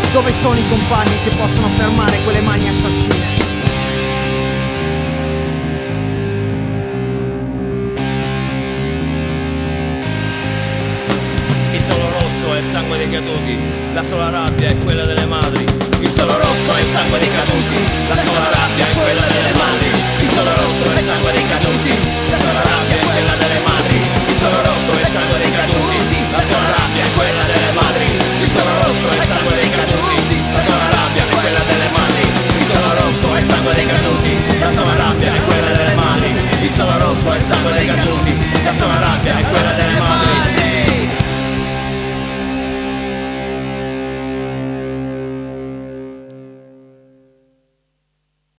Dove sono i compagni che possono fermare quelle mani assassine? Il solo rosso è il sangue dei caduti, la sola rabbia è quella delle madri. Il solo rosso è il sangue dei caduti, la sola rabbia è quella delle madri. Il solo rosso è il sangue dei caduti,